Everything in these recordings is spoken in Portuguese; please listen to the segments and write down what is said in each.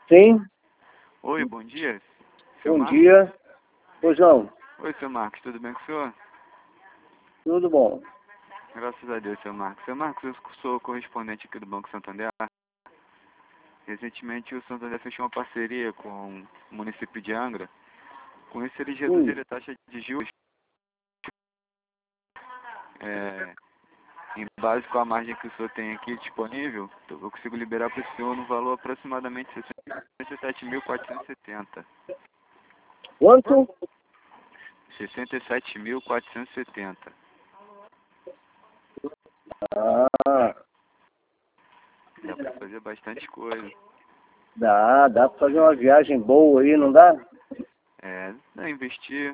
Sim, Oi, bom dia. Seu bom Marcos? dia. Pois não, Oi, seu Marcos, tudo bem com o senhor? tudo bom. Graças a Deus, seu Marcos. Seu Marcos, eu sou correspondente aqui do Banco Santander. Recentemente o Santander fechou uma parceria com o município de Angra. Com isso eles reduziram a taxa de juros é, em base com a margem que o senhor tem aqui disponível. Eu consigo liberar para o senhor no valor aproximadamente R$ 67.470. Quanto? R$ 67.470. Ah, Dá para fazer bastante coisa. dá para fazer uma viagem boa aí, não dá? Dá investir.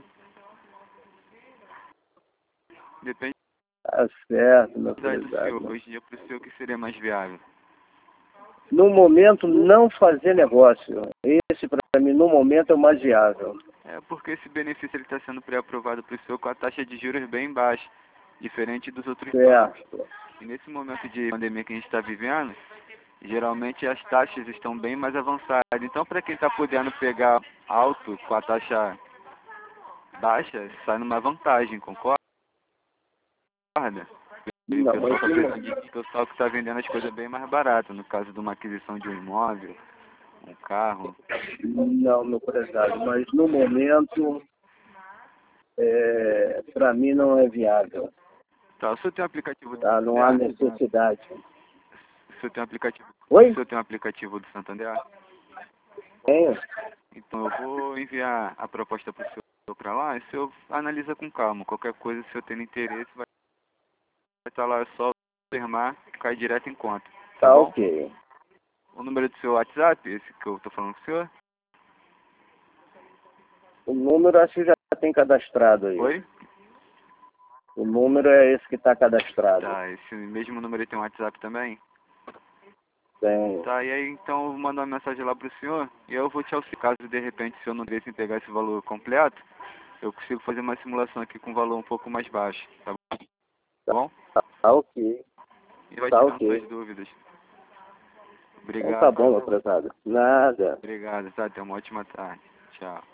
Depende Tá certo, meu da idade do senhor. prezado. Hoje em dia, para o senhor, o que seria mais viável? No momento, não fazer negócio. Esse, para mim, no momento, é o mais viável. É porque esse benefício está sendo pré-aprovado para o senhor com a taxa de juros bem baixa, diferente dos outros bancos. Certo. E nesse momento de pandemia que a gente está vivendo, geralmente as taxas estão bem mais avançadas. Então, para quem está podendo pegar alto com a taxa baixa, sai numa vantagem, concorda? E o Não, pessoal mas está pegando, o pessoal que está vendendo as coisas bem mais barato, no caso de uma aquisição de um imóvel, um carro. não, meu prezado, mas no momento, para mim, não é viável. Tá, o senhor tem um aplicativo do Tá? Não há Santander? necessidade. O senhor tem um aplicativo, o Oi? senhor tem um aplicativo do Santander? Tenho? Então eu vou enviar a proposta para o senhor para lá e o senhor analisa com calma. Qualquer coisa, se o senhor tem interesse, vai estar lá, é só confirmar, cai direto em conta. Tá Tá, bom? ok. O número do seu WhatsApp, esse que eu tô falando com o senhor? O número acho que já tem cadastrado aí. Oi? O número é esse que está cadastrado. Tá, esse mesmo número aí tem um WhatsApp também? Tem. Tá, e aí então eu vou mandar uma mensagem lá pro senhor e eu vou te auxiliar. Caso de repente o senhor não desse em pegar esse valor completo, eu consigo fazer uma simulação aqui com um valor um pouco mais baixo, tá bom? Tá ok. E vai Tá tirando ok. suas dúvidas. Então tá Obrigado. bom, meu prezado. Nada. Obrigado, tá? Tenha uma ótima tarde. Tchau.